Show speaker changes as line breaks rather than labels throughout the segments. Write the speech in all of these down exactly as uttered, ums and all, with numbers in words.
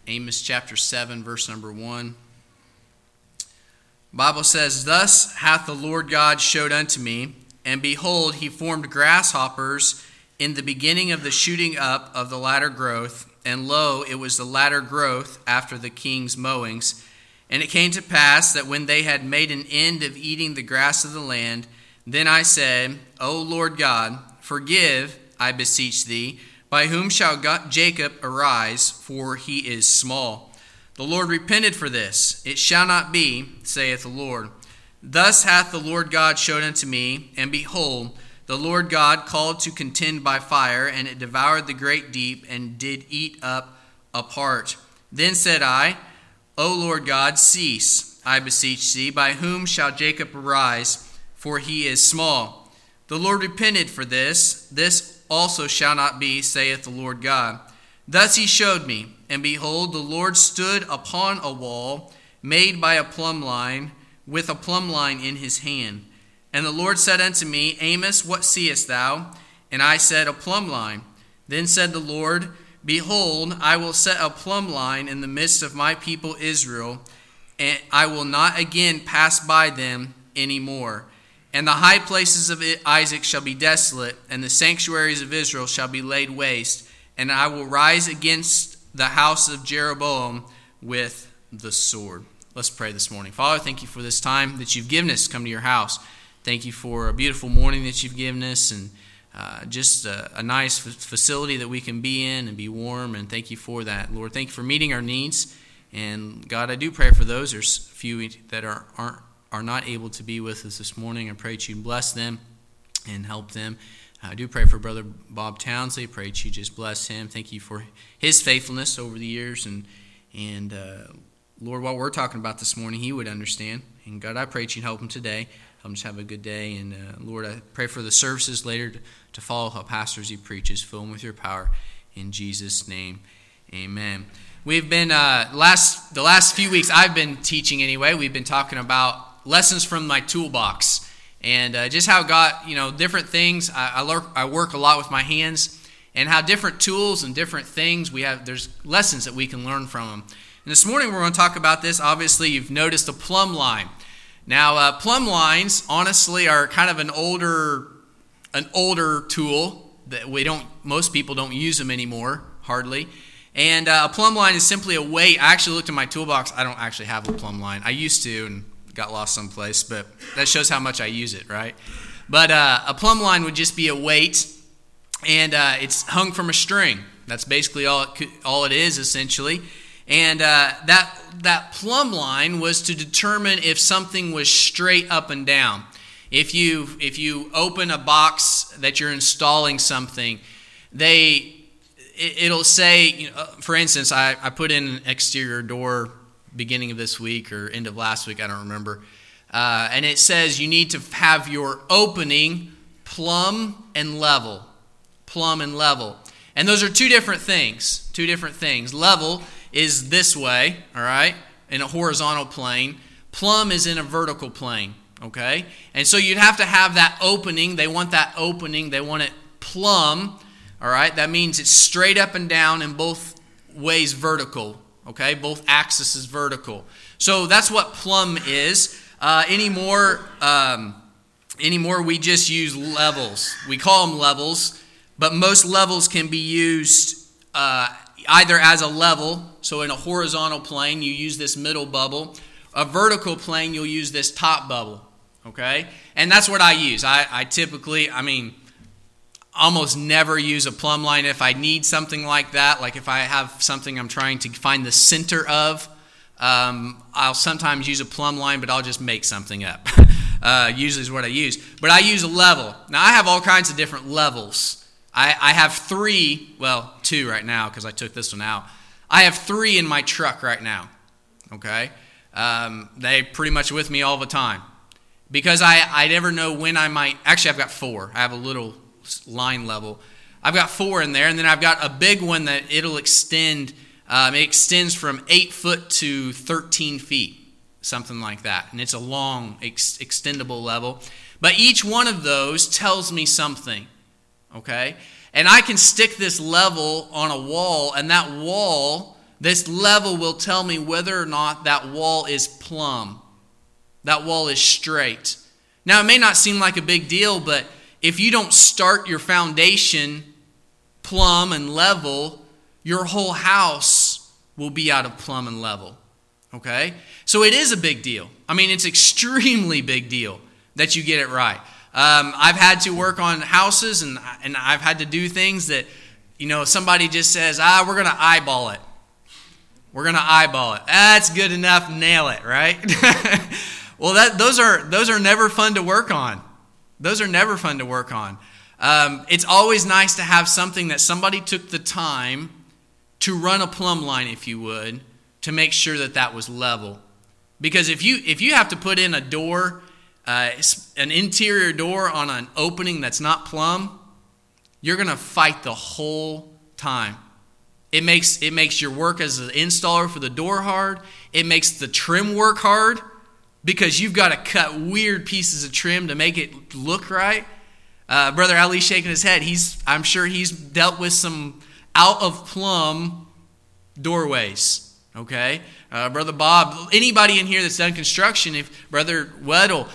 Amos chapter seven, verse number one. The Bible says, "Thus hath the Lord God showed unto me, and behold, he formed grasshoppers in the beginning of the shooting up of the latter growth, and lo, it was the latter growth after the king's mowings. And it came to pass that when they had made an end of eating the grass of the land, then I said, O Lord God, forgive, I beseech thee, by whom shall God, Jacob arise, for he is small. The Lord repented for this. It shall not be, saith the Lord. Thus hath the Lord God showed unto me, and behold, the Lord God called to contend by fire, and it devoured the great deep, and did eat up a part. Then said I, O Lord God, cease, I beseech thee, by whom shall Jacob arise, for he is small. The Lord repented for this. This also shall not be, saith the Lord God. Thus he showed me, and behold, the Lord stood upon a wall made by a plumb line, with a plumb line in his hand. And the Lord said unto me, Amos, what seest thou? And I said, a plumb line. Then said the Lord, Behold, I will set a plumb line in the midst of my people Israel, and I will not again pass by them any more. And the high places of Isaac shall be desolate, and the sanctuaries of Israel shall be laid waste, and I will rise against the house of Jeroboam with the sword. Let's pray this morning. Father, thank you for this time that you've given us to come to your house. Thank you for a beautiful morning that you've given us, and uh, just a, a nice f- facility that we can be in and be warm, and thank you for that. Lord, thank you for meeting our needs. And God, I do pray for those. There's a few that are, aren't are not able to be with us this morning. I pray that you bless them and help them. I do pray for Brother Bob Townsley. I pray that you just bless him. Thank you for his faithfulness over the years. And, and uh, Lord, what we're talking about this morning, he would understand. And God, I pray that you help him today. Help him just have a good day. And uh, Lord, I pray for the services later to, to follow how pastor as he preaches. Fill him with your power. In Jesus' name, amen. We've been, uh, last the last few weeks I've been teaching anyway, we've been talking about lessons from my toolbox, and uh, just how God, you know, different things. I, I, learn, I work a lot with my hands, and how different tools and different things we have. There's lessons that we can learn from them. And this morning we're going to talk about this. Obviously, you've noticed a plumb line. Now, uh, plumb lines, honestly, are kind of an older, an older tool that we don't. Most people don't use them anymore, hardly. And uh, a plumb line is simply a weight. I actually looked in my toolbox. I don't actually have a plumb line. I used to, and got lost someplace, but that shows how much I use it, right? But uh, a plumb line would just be a weight, and uh, it's hung from a string. That's basically all it could, all it is, essentially. And uh, that that plumb line was to determine if something was straight up and down. If you if you open a box that you're installing something, they it, it'll say, you know, for instance, I, I put in an exterior door beginning of this week or end of last week, I don't remember. Uh, and it says you need to have your opening plumb and level. Plumb and level. And those are two different things. Two different things. Level is this way, all right, in a horizontal plane. Plumb is in a vertical plane, okay? And so you'd have to have that opening. They want that opening. They want it plumb, all right? That means it's straight up and down in both ways vertical. Okay, both axes is vertical. So that's what plumb is. Uh, anymore, um, anymore, we just use levels. We call them levels, but most levels can be used uh, either as a level. So in a horizontal plane, you use this middle bubble. A vertical plane, you'll use this top bubble. Okay, and that's what I use. I, I typically, I mean, almost never use a plumb line. If I need something like that, like if I have something I'm trying to find the center of, um, I'll sometimes use a plumb line, but I'll just make something up. uh, usually is what I use. But I use a level. Now, I have all kinds of different levels. I, I have three, well, two right now because I took this one out. I have three in my truck right now, okay? Um, they pretty much with me all the time because I, I never know when I might, actually I've got four. I have a little line level. I've got four in there, and then I've got a big one that it'll extend. Um, it extends from eight foot to thirteen feet, something like that. And it's a long, ex- extendable level. But each one of those tells me something, okay? And I can stick this level on a wall, and that wall This level will tell me whether or not that wall is plumb. That wall is straight. Now, it may not seem like a big deal, but if you don't start your foundation plumb and level, your whole house will be out of plumb and level. Okay? So it is a big deal. I mean, it's extremely big deal that you get it right. Um, I've had to work on houses, and, and I've had to do things that, you know, somebody just says, ah, we're going to eyeball it. We're going to eyeball it. That's good enough. Nail it, right? Well, that those are those are never fun to work on. Those are never fun to work on. Um, it's always nice to have something that somebody took the time to run a plumb line, if you would, to make sure that that was level. Because if you if you have to put in a door, uh, an interior door on an opening that's not plumb, you're going to fight the whole time. It makes it makes your work as an installer for the door hard. It makes the trim work hard because you've got to cut weird pieces of trim to make it look right. Uh, Brother Ali's shaking his head. He's I'm sure he's dealt with some out of plumb doorways. Okay, uh, Brother Bob, anybody in here that's done construction, if Brother Weddle,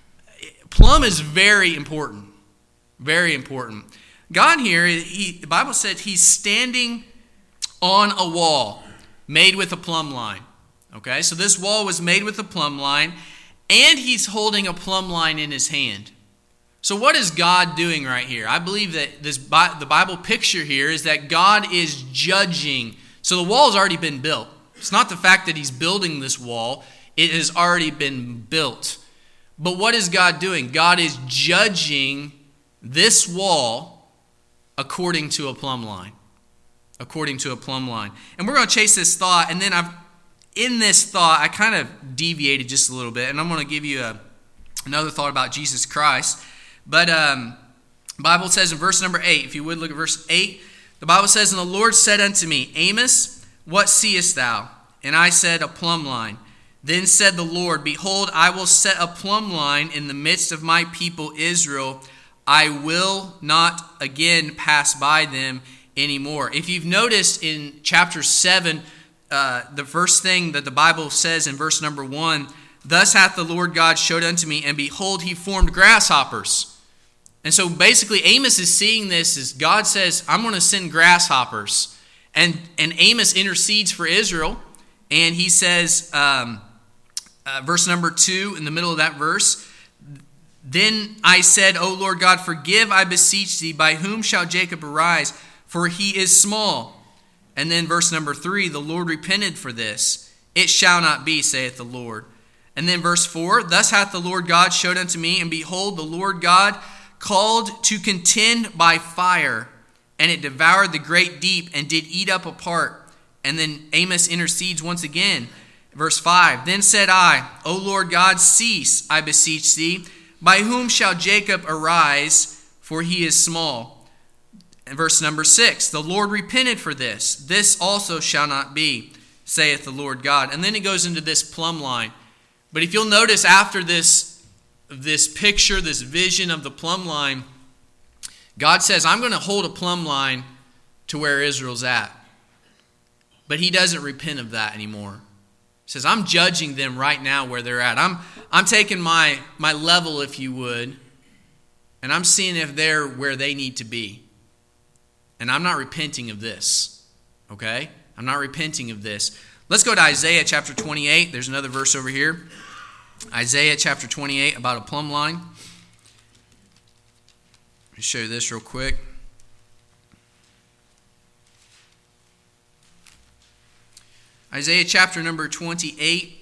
plumb is very important, very important. God here, he, the Bible said he's standing on a wall made with a plumb line. Okay, so this wall was made with a plumb line, and he's holding a plumb line in his hand. So what is God doing right here? I believe that this the Bible picture here is that God is judging. So the wall has already been built. It's not the fact that he's building this wall. It has already been built. But what is God doing? God is judging this wall according to a plumb line. According to a plumb line. And we're going to chase this thought. And then I've, in this thought, I kind of deviated just a little bit. And I'm going to give you a, another thought about Jesus Christ. But um, the Bible says in verse number eight, if you would look at verse eight, the Bible says, "And the Lord said unto me, Amos, what seest thou? And I said, a plumb line. Then said the Lord, Behold, I will set a plumb line in the midst of my people Israel. I will not again pass by them anymore." If you've noticed in chapter seven, uh, the first thing that the Bible says in verse number one, "Thus hath the Lord God showed unto me, and behold, he formed grasshoppers." And so basically Amos is seeing this as God says, I'm going to send grasshoppers. And, and Amos intercedes for Israel. And he says, um, uh, verse number two, in the middle of that verse, "Then I said, O Lord God, forgive, I beseech thee, by whom shall Jacob arise? For he is small." And then verse number three, "The Lord repented for this. It shall not be, saith the Lord." And then verse four, "Thus hath the Lord God showed unto me, and behold, the Lord God called to contend by fire, and it devoured the great deep, and did eat up a part." And then Amos intercedes once again. Verse five, "Then said I, O Lord God, cease, I beseech thee. By whom shall Jacob arise? For he is small." And verse number six, "The Lord repented for this. This also shall not be, saith the Lord God." And then it goes into this plumb line. But if you'll notice after this, this picture, this vision of the plumb line, God says, I'm going to hold a plumb line to where Israel's at. But he doesn't repent of that anymore. He says, I'm judging them right now where they're at. I'm, I'm taking my, my level, if you would, and I'm seeing if they're where they need to be. And I'm not repenting of this. Okay? I'm not repenting of this. Let's go to Isaiah chapter twenty-eight. There's another verse over here. Isaiah chapter twenty-eight about a plumb line. Let me show you this real quick. Isaiah chapter number twenty-eight.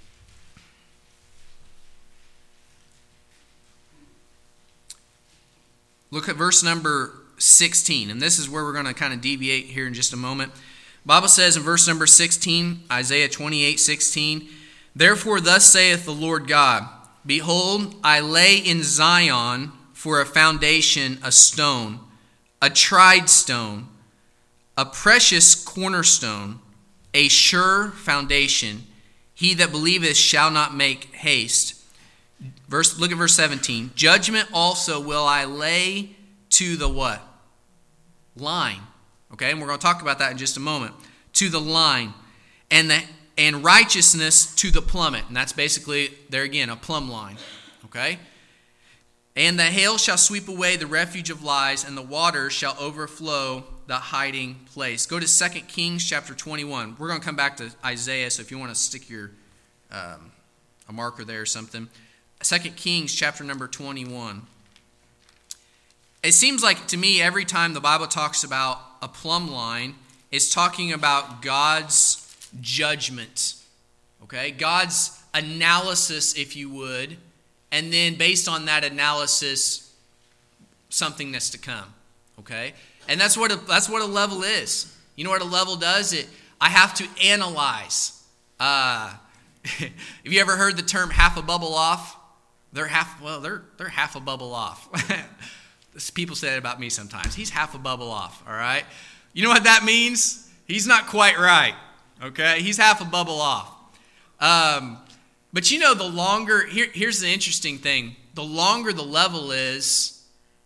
Look at verse number sixteen. And this is where we're going to kind of deviate here in just a moment. The Bible says in verse number sixteen, Isaiah twenty-eight sixteen, "Therefore thus saith the Lord God, Behold, I lay in Zion for a foundation a stone, a tried stone, a precious cornerstone, a sure foundation. He that believeth shall not make haste." Verse, look at verse seventeen. "Judgment also will I lay to the" what? Line. Okay, and we're going to talk about that in just a moment. to the line, and the and righteousness to the plummet. And that's basically, there again, a plumb line. Okay? And the hail shall sweep away the refuge of lies, and the waters shall overflow the hiding place. Go to Second Kings chapter twenty-one. We're going to come back to Isaiah, so if you want to stick your um, a marker there or something. Second Kings chapter number twenty-one. It seems like to me every time the Bible talks about a plumb line, it's talking about God's judgment. Okay? God's analysis, if you would. And then based on that analysis, something that's to come. Okay? And that's what a, that's what a level is. You know what a level does? It I have to analyze. Uh, have you ever heard the term half a bubble off? They're half well, they're they're half a bubble off. People say that about me sometimes. He's half a bubble off, all right? You know what that means? He's not quite right. Okay? He's half a bubble off. Um But you know, the longer, here, here's the interesting thing. The longer the level is,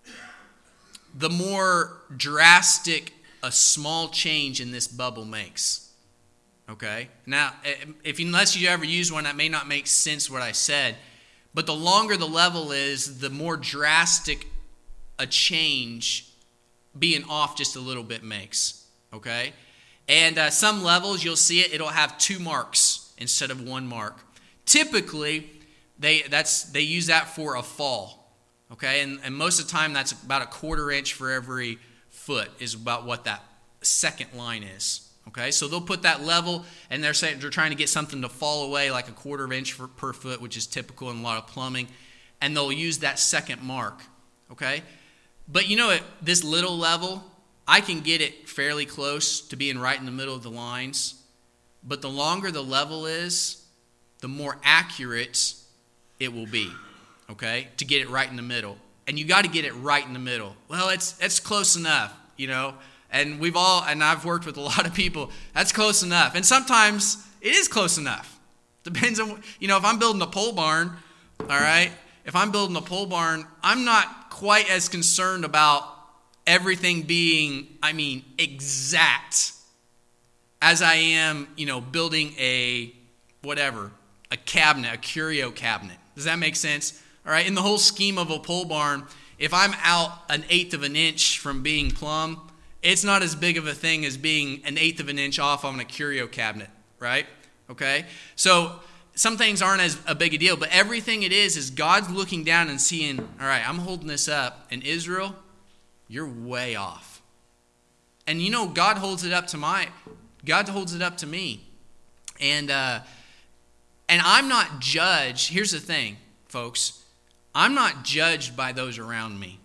the more drastic a small change in this bubble makes. Okay? Now, if unless you ever use one, that may not make sense what I said. But the longer the level is, the more drastic a change being off just a little bit makes. Okay? And uh, some levels, you'll see it, it'll have two marks instead of one mark. Typically, they that's they use that for a fall, okay? And, and most of the time, that's about a quarter inch for every foot is about what that second line is, okay? So they'll put that level, and they're saying they're trying to get something to fall away like a quarter of inch for, per foot, which is typical in a lot of plumbing, and they'll use that second mark, okay? But you know, at this little level, I can get it fairly close to being right in the middle of the lines, but the longer the level is, the more accurate it will be, okay, to get it right in the middle. And you got to get it right in the middle. Well, it's it's close enough, you know, and we've all, and I've worked with a lot of people, that's close enough. And sometimes it is close enough. Depends on, you know, if I'm building a pole barn, all right, if I'm building a pole barn, I'm not quite as concerned about everything being, I mean, exact as I am, you know, building a whatever, a cabinet, a curio cabinet. Does that make sense? All right, in the whole scheme of a pole barn, if I'm out an eighth of an inch from being plumb, it's not as big of a thing as being an eighth of an inch off on a curio cabinet, right? Okay? So some things aren't as a big a deal, but everything it is is God's looking down and seeing, all right, I'm holding this up, and Israel, you're way off. And you know, God holds it up to my, God holds it up to me. And, uh, And I'm not judged. Here's the thing, folks. I'm not judged by those around me.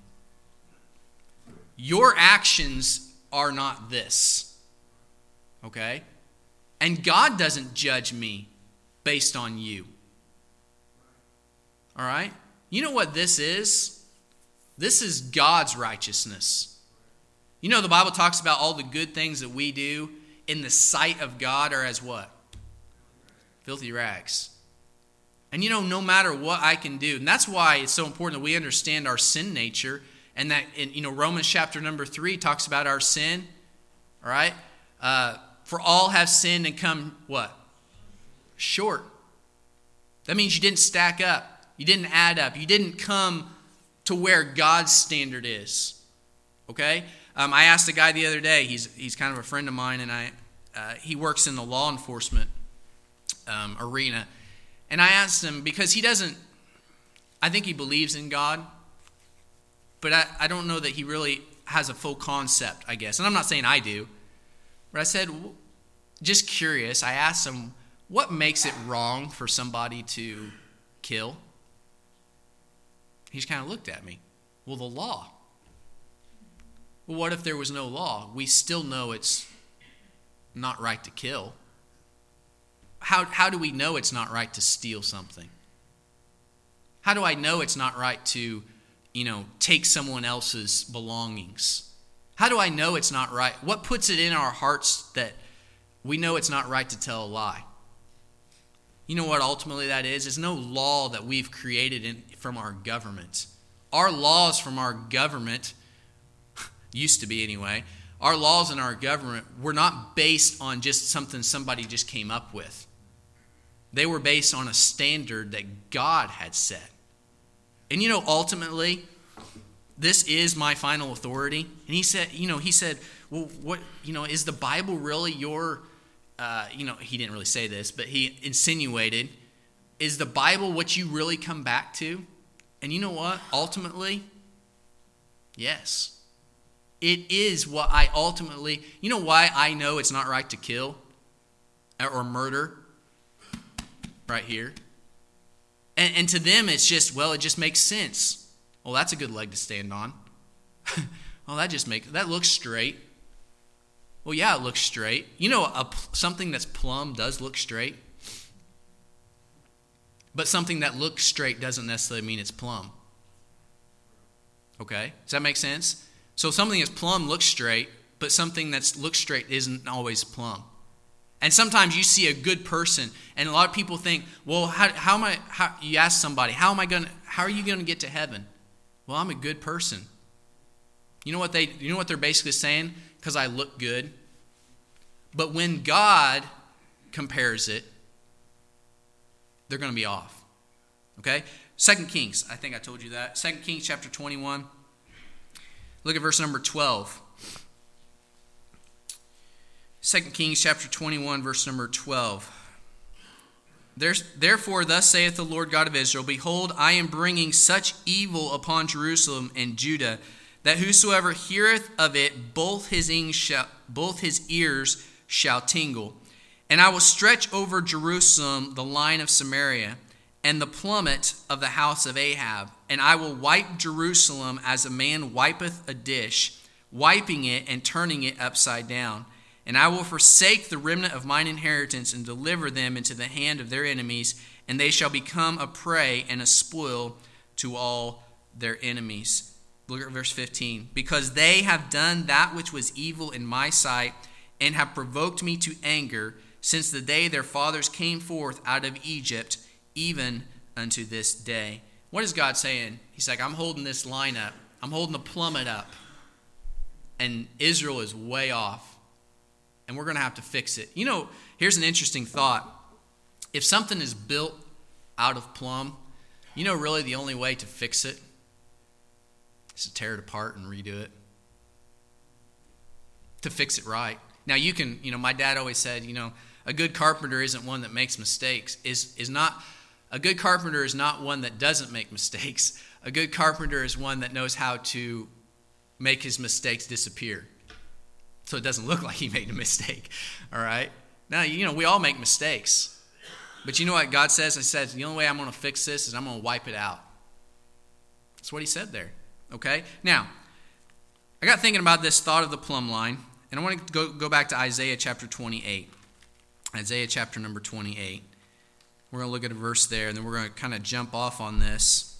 Your actions are not this. Okay? And God doesn't judge me based on you. All right? You know what this is? This is God's righteousness. You know, the Bible talks about all the good things that we do in the sight of God are as what? Filthy rags. And you know, no matter what I can do, and that's why it's so important that we understand our sin nature, and that, in, you know, Romans chapter number three talks about our sin, all right? Uh, for all have sinned and come, what? Short. That means you didn't stack up. You didn't add up. You didn't come to where God's standard is, okay? Um, I asked a guy the other day, he's he's kind of a friend of mine, and I uh, he works in the law enforcement Um, arena. And I asked him, because he doesn't, I think he believes in God, but I, I don't know that he really has a full concept, I guess. And I'm not saying I do, but I said, just curious, I asked him, what makes it wrong for somebody to kill? He just kind of looked at me. Well, the law. Well, what if there was no law? We still know it's not right to kill. How how do we know it's not right to steal something? How do I know it's not right to, you know, take someone else's belongings? How do I know it's not right? What puts it in our hearts that we know it's not right to tell a lie? You know what ultimately that is? It's no law that we've created in, from our government. Our laws from our government, used to be anyway, our laws and our government were not based on just something somebody just came up with. They were based on a standard that God had set. And you know, ultimately, this is my final authority. And he said, you know, he said, well, what, you know, is the Bible really your, uh, you know, he didn't really say this, but he insinuated, is the Bible what you really come back to? And you know what? Ultimately, yes. It is what I ultimately, you know why I know it's not right to kill or murder? Right here. And, and to them, it's just, well, it just makes sense. Well, that's a good leg to stand on. Well, that just makes, that looks straight. Well, yeah, it looks straight. You know, a, something that's plumb does look straight. But something that looks straight doesn't necessarily mean it's plumb. Okay? Does that make sense? So something that's plumb looks straight, but something that looks straight isn't always plumb. And sometimes you see a good person, and a lot of people think, well, how, how am I, how, you ask somebody, how am I going to, how are you going to get to heaven? Well, I'm a good person. You know what they, you know what they're basically saying? Because I look good. But when God compares it, they're going to be off. Okay? Second Kings, I think I told you that. Second Kings chapter twenty-one. Look at verse number twelve. Second Kings chapter twenty-one, verse number twelve. Therefore, thus saith the Lord God of Israel, behold, I am bringing such evil upon Jerusalem and Judah, that whosoever heareth of it, both his, shall, both his ears shall tingle. And I will stretch over Jerusalem the line of Samaria, and the plummet of the house of Ahab. And I will wipe Jerusalem as a man wipeth a dish, wiping it and turning it upside down. And I will forsake the remnant of mine inheritance and deliver them into the hand of their enemies, and they shall become a prey and a spoil to all their enemies. Look at verse fifteen. Because they have done that which was evil in my sight, and have provoked me to anger, since the day their fathers came forth out of Egypt, even unto this day. What is God saying? He's like, I'm holding this line up. I'm holding the plummet up. And Israel is way off. And we're going to have to fix it. You know, here's an interesting thought. If something is built out of plumb, you know really the only way to fix it is to tear it apart and redo it. To fix it right. Now you can, you know, my dad always said, you know, a good carpenter isn't one that makes mistakes. Is is not a good carpenter is not one that doesn't make mistakes. A good carpenter is one that knows how to make his mistakes disappear, so it doesn't look like he made a mistake. All right. Now, you know, we all make mistakes, but you know what God says? He says the only way I'm going to fix this is I'm going to wipe it out. That's what he said there. Okay. Now, I got thinking about this thought of the plumb line, and I want to go go back to Isaiah chapter twenty-eight. Isaiah chapter number twenty-eight. We're going to look at a verse there, and then we're going to kind of jump off on this.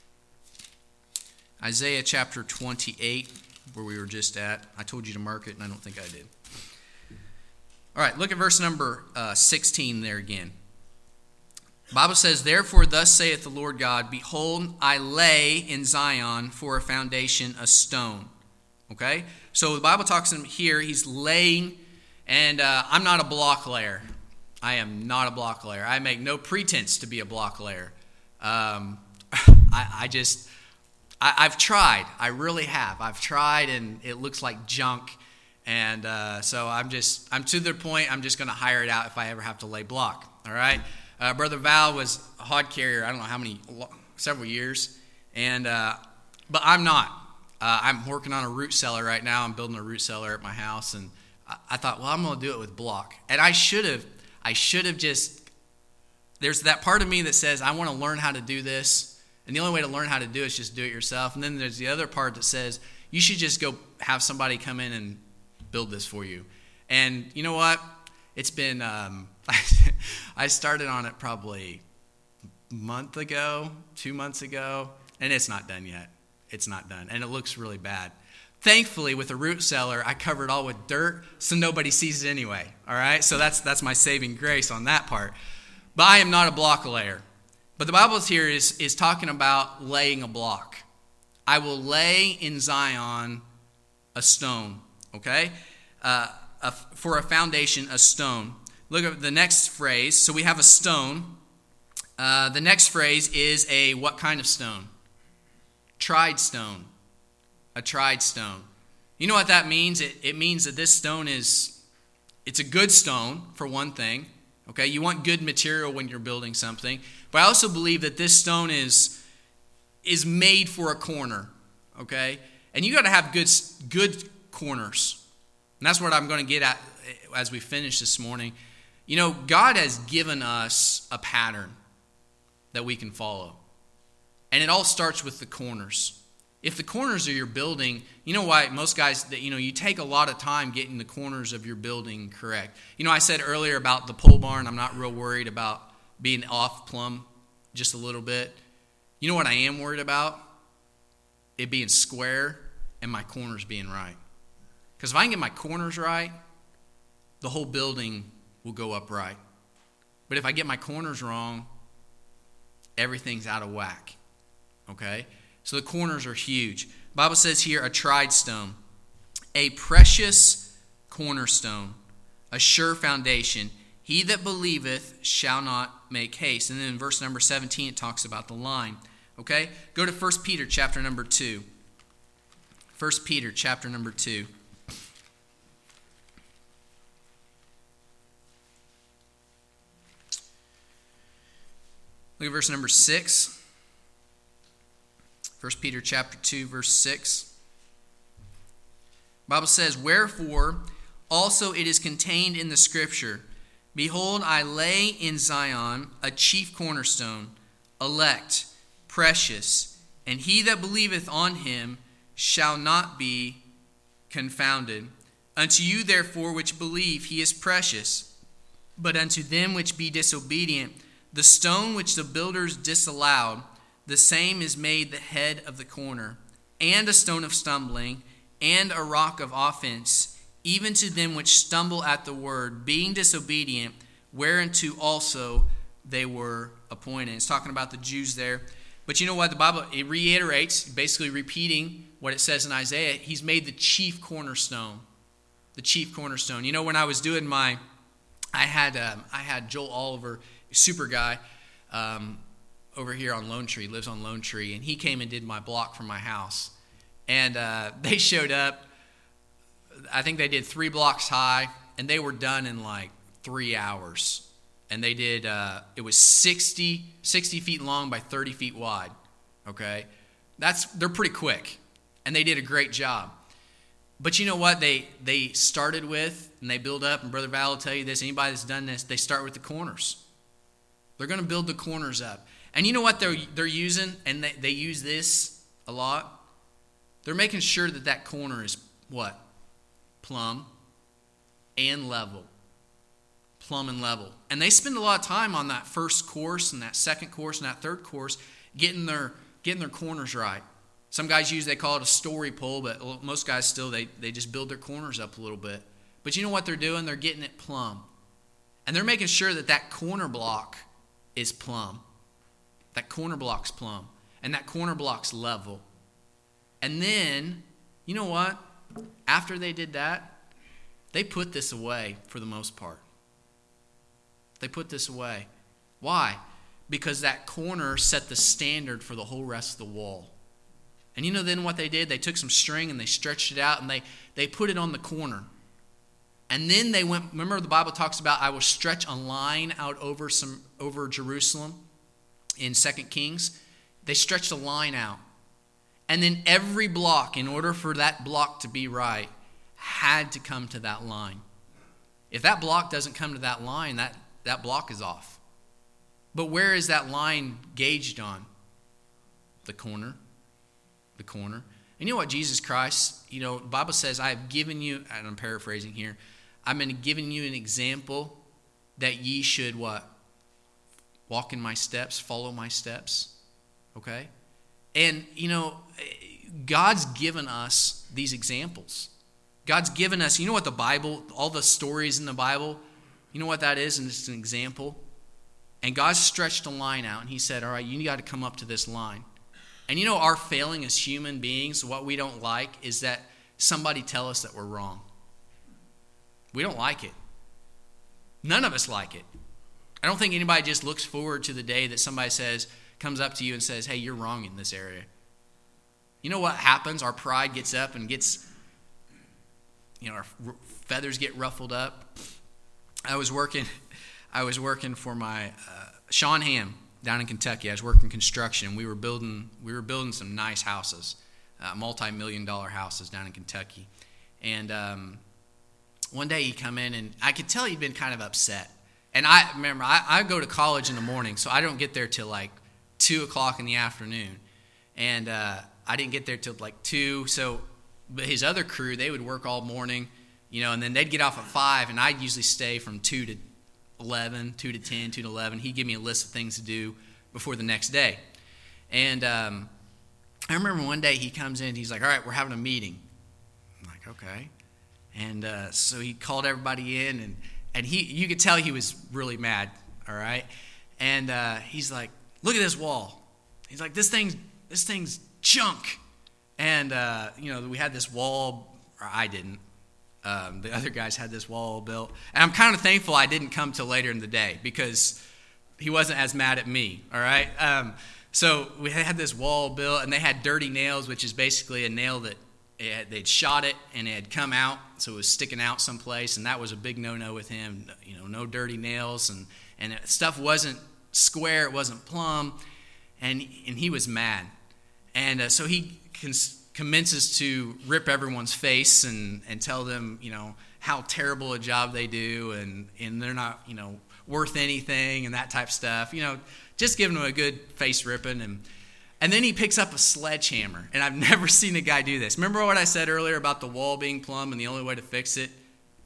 Isaiah chapter twenty-eight, where we were just at. I told you to mark it, and I don't think I did. All right, look at verse number uh, sixteen there again. The Bible says, therefore thus saith the Lord God, behold, I lay in Zion for a foundation a stone. Okay? So the Bible talks in here, he's laying. And uh, I'm not a block layer. I am not a block layer. I make no pretense to be a block layer. Um, I, I just, I, I've tried. I really have. I've tried, and it looks like junk. And uh, so I'm just, I'm to the point, I'm just going to hire it out if I ever have to lay block. All right? Uh, Brother Val was a hod carrier, I don't know how many, several years. And, uh, but I'm not. Uh, I'm working on a root cellar right now. I'm building a root cellar at my house, and I thought, well, I'm going to do it with block. And I should have, I should have just, there's that part of me that says, I want to learn how to do this. And the only way to learn how to do it is just do it yourself. And then there's the other part that says, you should just go have somebody come in and build this for you. And you know what? It's been, um, I started on it probably a month ago, two months ago, and it's not done yet. It's not done. And it looks really bad. Thankfully, with a root cellar, I cover it all with dirt, so nobody sees it anyway. All right? So that's that's my saving grace on that part. But I am not a block layer. But the Bible here is, is talking about laying a block. I will lay in Zion a stone. okay? Uh, a, for a foundation, a stone. Look at the next phrase. So we have a stone. Uh, the next phrase is a what kind of stone? Tried stone. A tried stone. You know what that means? It, it means that this stone is, it's a good stone, for one thing. Okay, you want good material when you're building something. But I also believe that this stone is, is made for a corner. Okay? And you got to have good, good corners. And that's what I'm going to get at as we finish this morning. You know, God has given us a pattern that we can follow. And it all starts with the corners. If the corners of your building, you know why most guys, that you know, you take a lot of time getting the corners of your building correct. You know, I said earlier about the pole barn, I'm not real worried about being off plumb just a little bit. You know what I am worried about? It being square and my corners being right. Because if I can get my corners right, the whole building will go up right. But if I get my corners wrong, everything's out of whack. Okay? So the corners are huge. The Bible says here, a tried stone, a precious cornerstone, a sure foundation. He that believeth shall not make haste. And then in verse number seventeen, it talks about the line. Okay? Go to First Peter chapter number two. First Peter chapter number two. Look at verse number six. First Peter chapter two, verse six. The Bible says, wherefore also it is contained in the scripture, behold, I lay in Zion a chief cornerstone, elect, precious, and he that believeth on him shall not be confounded. Unto you therefore which believe he is precious, but unto them which be disobedient, the stone which the builders disallowed, the same is made the head of the corner, and a stone of stumbling, and a rock of offense, even to them which stumble at the word, being disobedient, whereunto also they were appointed. It's talking about the Jews there. But you know what? The Bible, it reiterates, basically repeating what it says in Isaiah. He's made the chief cornerstone. The chief cornerstone. You know, when I was doing my, I had um, I had Joel Oliver, super guy, um, over here on Lone Tree, lives on Lone Tree, and he came and did my block for my house. And uh, they showed up, I think they did three blocks high, and they were done in like three hours. And they did, uh, it was sixty, sixty feet long by thirty feet wide, okay? That's, they're pretty quick, and they did a great job. But you know what they they started with, and they build up, and Brother Val will tell you this, anybody that's done this, they start with the corners. They're going to build the corners up. And you know what they're they're using, and they, they use this a lot? They're making sure that that corner is what? Plumb and level. Plumb and level. And they spend a lot of time on that first course and that second course and that third course getting their getting their corners right. Some guys use, they call it a story pole, but most guys still, they, they just build their corners up a little bit. But you know what they're doing? They're getting it plumb. And they're making sure that that corner block is plumb. That corner block's plumb. And that corner block's level. And then, you know what? After they did that, they put this away for the most part. They put this away. Why? Because that corner set the standard for the whole rest of the wall. And you know then what they did? They took some string and they stretched it out and they, they put it on the corner. And then they went, remember the Bible talks about, I will stretch a line out over some over Jerusalem in Second Kings. They stretched a line out. And then every block, in order for that block to be right, had to come to that line. If that block doesn't come to that line, that, that block is off. But where is that line gauged on? The corner. The corner. And you know what Jesus Christ, you know, the Bible says, I have given you, and I'm paraphrasing here, I've been giving you an example that ye should what? Walk in my steps, follow my steps. Okay? And, you know, God's given us these examples. God's given us, you know what the Bible, all the stories in the Bible, you know what that is? And it's an example. And God stretched a line out and he said, all right, you got to come up to this line. And you know, our failing as human beings, what we don't like is that somebody tell us that we're wrong. We don't like it. None of us like it. I don't think anybody just looks forward to the day that somebody says, comes up to you and says, hey, you're wrong in this area. You know what happens? Our pride gets up and gets, you know, our feathers get ruffled up. I was working, I was working for my uh, Sean Ham down in Kentucky. I was working construction. We were building, we were building some nice houses, uh, multi-million dollar houses down in Kentucky. And um, one day he come in, and I could tell he'd been kind of upset. And I remember I, I go to college in the morning, so I don't get there till like two o'clock in the afternoon, and uh, I didn't get there till like two. So, but his other crew, they would work all morning, you know, and then they'd get off at five, and I'd usually stay from two to eleven, two to ten, two to eleven. He'd give me a list of things to do before the next day. And um, I remember one day he comes in, he's like, all right, we're having a meeting. I'm like, okay. And uh, so he called everybody in, and, and he you could tell he was really mad, all right? And uh, he's like, look at this wall. He's like, this thing's, this thing's junk. And, uh, you know, we had this wall, or I didn't. Um, the other guys had this wall built. And I'm kind of thankful I didn't come till later in the day because he wasn't as mad at me, all right? Um, so we had this wall built, and they had dirty nails, which is basically a nail that it had, they'd shot it, and it had come out, so it was sticking out someplace, and that was a big no-no with him. You know, no dirty nails, and, and stuff wasn't square, it wasn't plumb, and, and he was mad. And uh, so he cons- commences to rip everyone's face and, and tell them, you know, how terrible a job they do, and, and they're not, you know, worth anything and that type of stuff. You know, just giving them a good face ripping. And, and then he picks up a sledgehammer, and I've never seen a guy do this. Remember what I said earlier about the wall being plumb and the only way to fix it?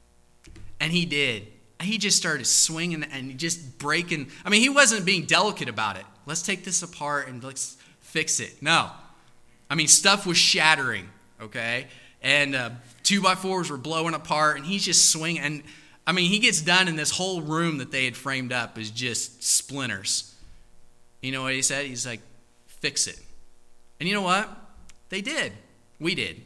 And he did. He just started swinging and just breaking. I mean, he wasn't being delicate about it. Let's take this apart and let's fix it. No. I mean, stuff was shattering, okay? And uh, two by fours were blowing apart, and he's just swinging. And, I mean, he gets done, and this whole room that they had framed up is just splinters. You know what he said? He's like, fix it. And you know what? They did. We did.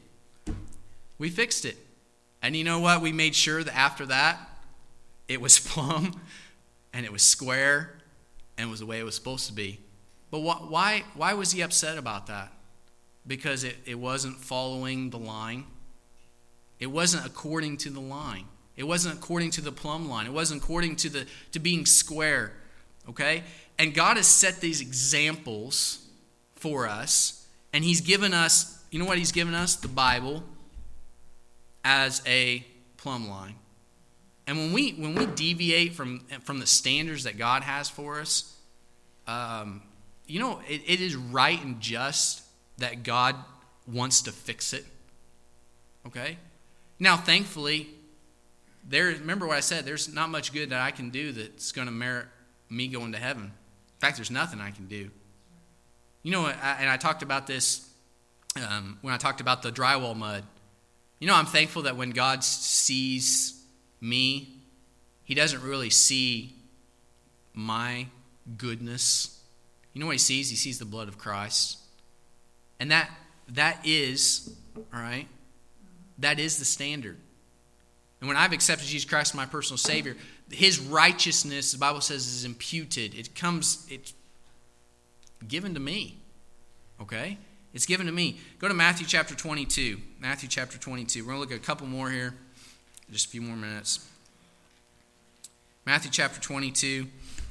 We fixed it. And you know what? We made sure that after that, it was plumb, and it was square, and it was the way it was supposed to be. But wh- why, why was he upset about that? Because it, it wasn't following the line. It wasn't according to the line. It wasn't according to the plumb line. It wasn't according to the to being square. Okay? And God has set these examples for us, and He's given us, you know what He's given us? The Bible as a plumb line. And when we when we deviate from from the standards that God has for us, um, you know, it, it is right and just that God wants to fix it. Okay? Now, thankfully, there. Remember what I said, there's not much good that I can do that's going to merit me going to heaven. In fact, there's nothing I can do. You know, I, and I talked about this um, when I talked about the drywall mud. You know, I'm thankful that when God sees me, He doesn't really see my goodness. You know what He sees? He sees the blood of Christ. And that that is, all right, that is the standard. And when I've accepted Jesus Christ as my personal Savior, His righteousness, the Bible says, is imputed. It comes, it's given to me. Okay? It's given to me. Go to Matthew chapter twenty-two. Matthew chapter twenty-two. We're going to look at a couple more here. Just a few more minutes. Matthew chapter twenty-two.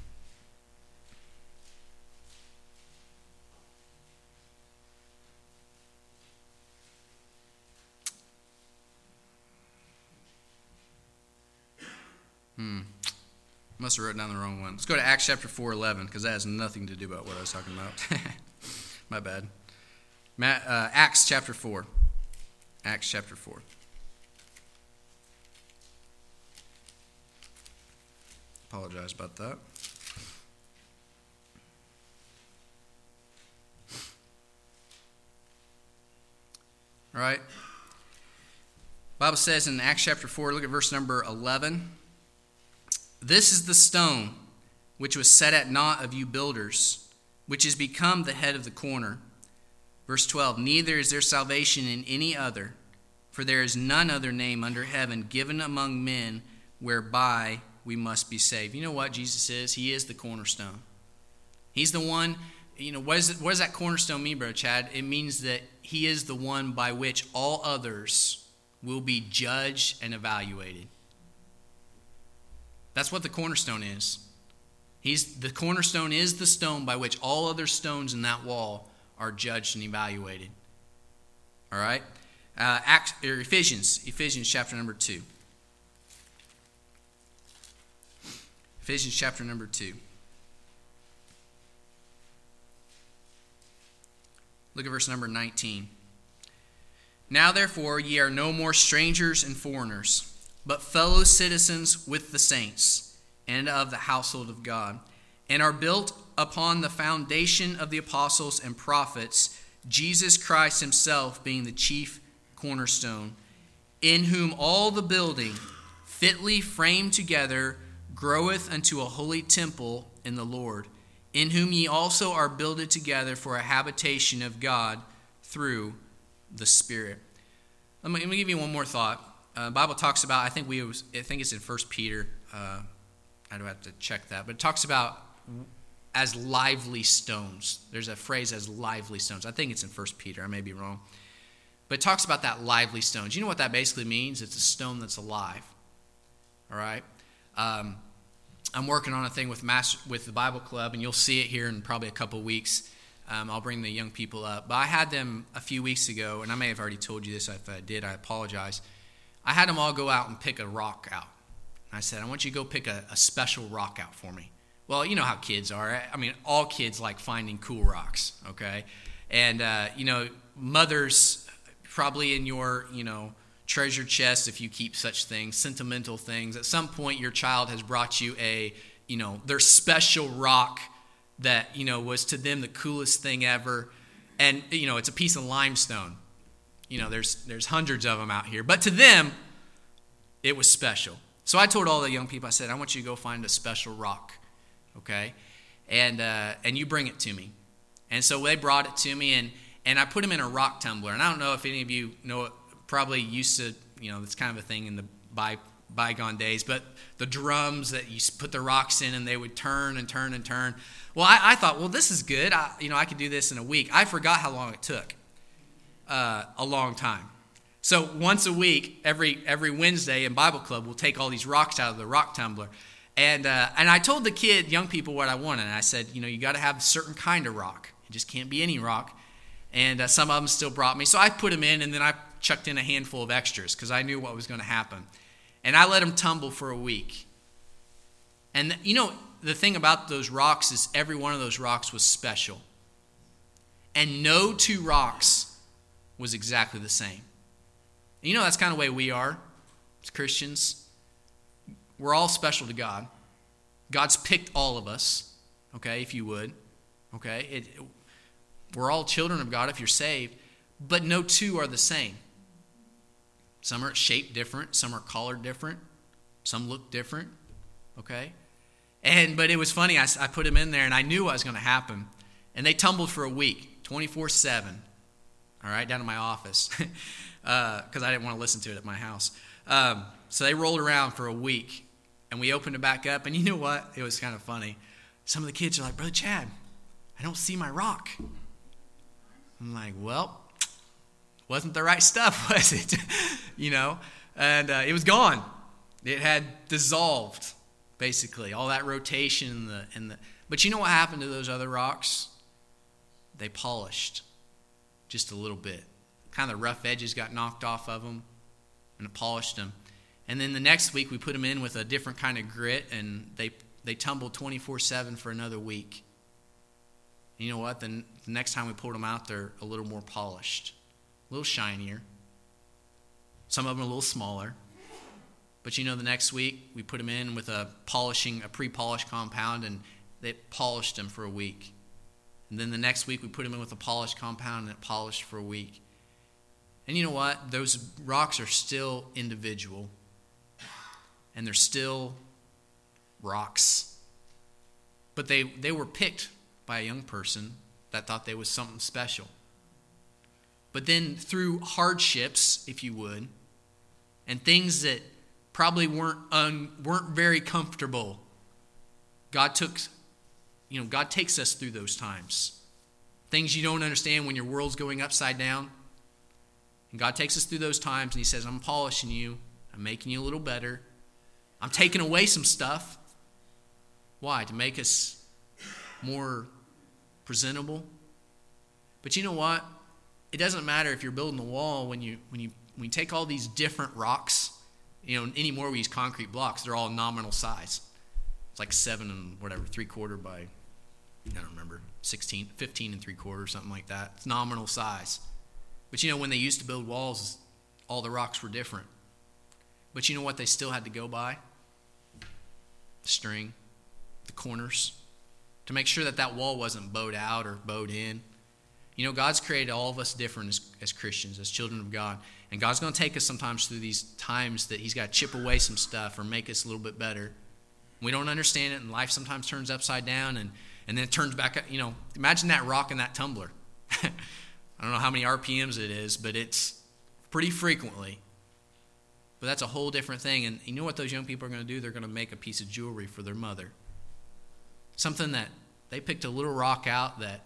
Hmm. Must have written down the wrong one. Let's go to Acts chapter four eleven, because that has nothing to do about what I was talking about. My bad. Matt, uh, Acts chapter four. Acts chapter four. Apologize about that. All right. Bible says in Acts chapter four, look at verse number eleven. This is the stone which was set at naught of you builders, which is become the head of the corner. Verse twelve, neither is there salvation in any other, For there is none other name under heaven given among men whereby we must be saved. You know what Jesus is? He is the cornerstone. He's the one, you know, what, is it, what does that cornerstone mean, Brother Chad? It means that he is the one by which all others will be judged and evaluated. That's what the cornerstone is. He's the cornerstone is the stone by which all other stones in that wall are judged and evaluated. All right? Uh, Acts, or Ephesians, Ephesians chapter number two. Ephesians chapter number two. Look at verse number nineteen. Now therefore ye are no more strangers and foreigners, but fellow citizens with the saints and of the household of God, and are built upon the foundation of the apostles and prophets, Jesus Christ himself being the chief cornerstone, in whom all the building, fitly framed together, groweth unto a holy temple in the Lord, in whom ye also are builded together for a habitation of God through the Spirit. Let me, let me give you one more thought. Uh, the Bible talks about, I think we, was, I think it's in First Peter. Uh, I don't have to check that, but it talks about as lively stones. There's a phrase as lively stones. I think it's in First Peter. I may be wrong. But it talks about that lively stones. You know what that basically means? It's a stone that's alive. All right? Um, I'm working on a thing with Master, with the Bible Club, and you'll see it here in probably a couple weeks. Um, I'll bring the young people up. But I had them a few weeks ago, and I may have already told you this. If I did, I apologize. I had them all go out and pick a rock out. I said, I want you to go pick a, a special rock out for me. Well, you know how kids are. I mean, all kids like finding cool rocks, okay? And, uh, you know, mothers probably in your, you know, treasure chest, if you keep such things, sentimental things. At some point, your child has brought you a, you know, their special rock that, you know, was to them the coolest thing ever. And, you know, it's a piece of limestone. You know, there's there's hundreds of them out here. But to them, it was special. So I told all the young people, I said, I want you to go find a special rock, okay? And uh, and you bring it to me. And so they brought it to me, and, and I put them in a rock tumbler. And I don't know if any of you know it, probably used to, you know, it's kind of a thing in the by, bygone days, but the drums that you put the rocks in and they would turn and turn and turn. Well, I, I thought, well, this is good. I, you know, I could do this in a week. I forgot how long it took, uh, a long time. So once a week, every every Wednesday in Bible Club, we'll take all these rocks out of the rock tumbler. And uh, and I told the kid, young people, what I wanted. And I said, you know, you got to have a certain kind of rock. It just can't be any rock. And uh, some of them still brought me. So I put them in, and then I chucked in a handful of extras because I knew what was going to happen. And I let them tumble for a week. And, you know, the thing about those rocks is every one of those rocks was special. And no two rocks was exactly the same. You know, that's kind of the way we are as Christians. We're all special to God. God's picked all of us, okay, if you would. Okay, it, it, we're all children of God if you're saved, but no two are the same. Some are shaped different, some are colored different, some look different, okay? And but it was funny, I, I put them in there, and I knew what was going to happen. And they tumbled for a week, twenty-four seven, all right, down in my office. Because uh, I didn't want to listen to it at my house. Um, so they rolled around for a week, and we opened it back up, and you know what? It was kind of funny. Some of the kids are like, Brother Chad, I don't see my rock. I'm like, well, wasn't the right stuff, was it? you know, and uh, it was gone. It had dissolved, basically, all that rotation. And the, and the. But you know what happened to those other rocks? They polished just a little bit. Kind of the rough edges got knocked off of them, and it polished them. And then the next week we put them in with a different kind of grit, and they they tumbled twenty-four seven for another week. And you know what? Then the next time we pulled them out, they're a little more polished, a little shinier. Some of them a little smaller. But you know, the next week we put them in with a polishing, a pre-polished compound, and they polished them for a week. And then the next week we put them in with a polished compound, and it polished for a week. And you know what? Those rocks are still individual. And they're still rocks. But they, they were picked by a young person that thought they was something special. But then through hardships, if you would, and things that probably weren't un, weren't very comfortable, God took, you know, God takes us through those times. Things you don't understand when your world's going upside down. And God takes us through those times and he says, I'm polishing you. I'm making you a little better. I'm taking away some stuff. Why? To make us more presentable. But you know what? It doesn't matter if you're building a wall when you when you when you take all these different rocks. You know, anymore we use concrete blocks. They're all nominal size. It's like seven and whatever, three quarter by, I don't remember, sixteen, fifteen and three quarter, something like that. It's nominal size. But you know, when they used to build walls, all the rocks were different. But you know what they still had to go by? The string, the corners, to make sure that that wall wasn't bowed out or bowed in. You know, God's created all of us different as, as Christians, as children of God. And God's going to take us sometimes through these times that he's got to chip away some stuff or make us a little bit better. We don't understand it, and life sometimes turns upside down, and, and then it turns back up. You know, imagine that rock in that tumbler. I don't know how many R P Ms it is, but it's pretty frequently. But that's a whole different thing. And you know what those young people are going to do? They're going to make a piece of jewelry for their mother. Something that they picked a little rock out that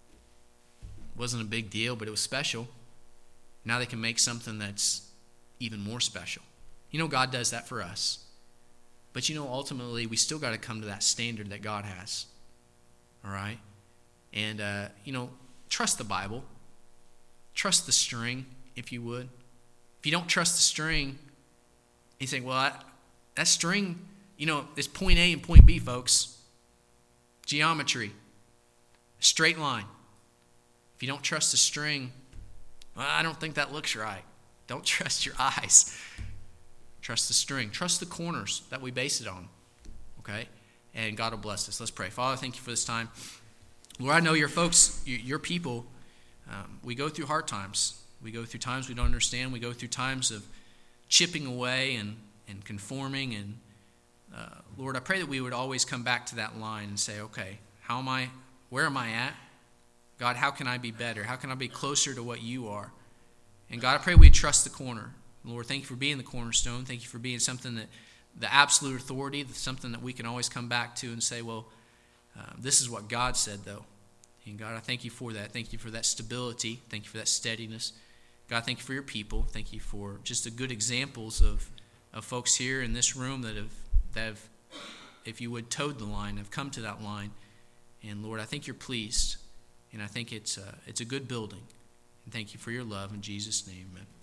wasn't a big deal, but it was special. Now they can make something that's even more special. You know, God does that for us. But you know, ultimately, we still got to come to that standard that God has. All right? And, uh, you know, trust the Bible. Trust the string, if you would. If you don't trust the string, you think, well, I, that string, you know, is point A and point B, folks. Geometry. Straight line. If you don't trust the string, well, I don't think that looks right. Don't trust your eyes. Trust the string. Trust the corners that we base it on. Okay? And God will bless us. Let's pray. Father, thank you for this time. Lord, I know your folks, your people, um, we go through hard times. We go through times we don't understand. We go through times of chipping away and, and conforming. And uh, Lord, I pray that we would always come back to that line and say, okay, how am I, where am I at? God, how can I be better? How can I be closer to what you are? And God, I pray we trust the corner. Lord, thank you for being the cornerstone. Thank you for being something that, the absolute authority, something that we can always come back to and say, well, uh, this is what God said, though. And God, I thank you for that. Thank you for that stability. Thank you for that steadiness. God, thank you for your people. Thank you for just the good examples of, of folks here in this room that have, that have, if you would, towed the line, have come to that line. And Lord, I think you're pleased. And I think it's a, it's a good building. And thank you for your love. In Jesus' name, amen.